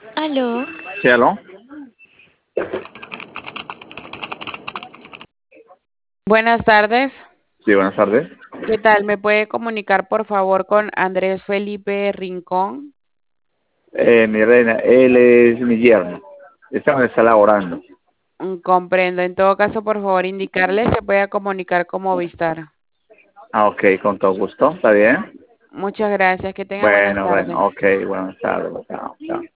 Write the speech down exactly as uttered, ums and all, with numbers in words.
Aló, Sí, aló. Buenas tardes. Sí, buenas tardes. ¿Qué tal? ¿Me puede comunicar por favor con Andrés Felipe Rincón? Eh, mi reina, él es mi yerno. Esta me está laborando. Mm, Comprendo. En todo caso, por favor, indicarle se puede comunicar con Movistar. Ah, ok, con todo gusto. ¿Está bien? Muchas gracias. Que tenga buenas Bueno, tardes. bueno, ok, buenas tardes. Chao, chao.